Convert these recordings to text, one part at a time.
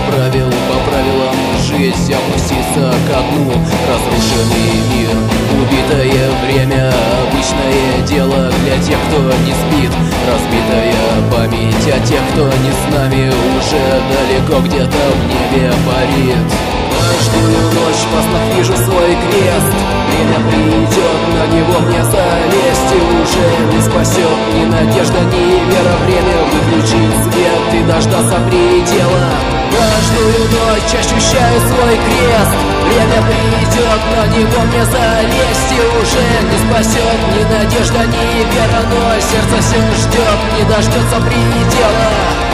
по правилам жизнь опуститься ко дну. Разрушенный мир, убитое время, обычное дело для тех, кто не спит. Разбитая память о тех, кто не с нами, уже далеко где-то в небе парит. Каждую ночь во снах вижу свой крест. Время придет, на него мне залезть, и уже не спасет ни надежда, ни вера. Время выключить свет и дождаться предела. Каждую ночь ощущаю свой крест. Время придет, на него мне залезть, и уже не спасет ни надежда, ни вера. Но сердце все ждет, не дождется предела.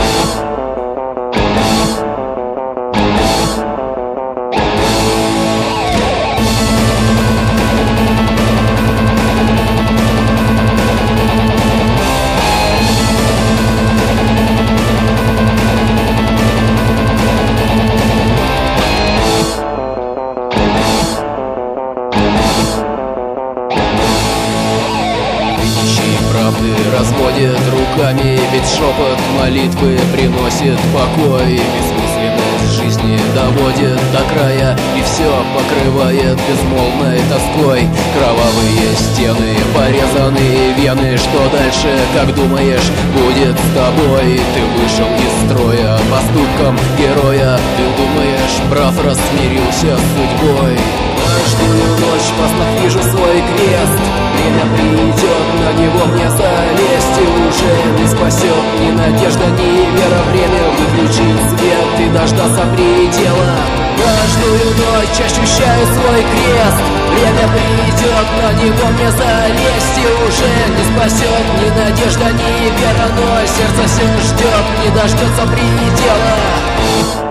Разводит руками, ведь шепот молитвы приносит покой. Бессмысленность жизни доводит до края, и все покрывает безмолвной тоской. Кровавые стены, порезанные вены. Что дальше, как думаешь, будет с тобой? Ты вышел из строя поступком героя. Ты думаешь, прав, раз смирился с судьбой. Каждую ночь во снах вижу свой крест. Время придет, на него мне залезть, и уже не спасет ни надежда, ни вера. Время выключить свет и дождаться предела. Каждую ночь ощущаю свой крест. Время придет, на него мне залезть, и уже не спасет ни надежда, ни вера. Но сердце все ждет, не дождется предела.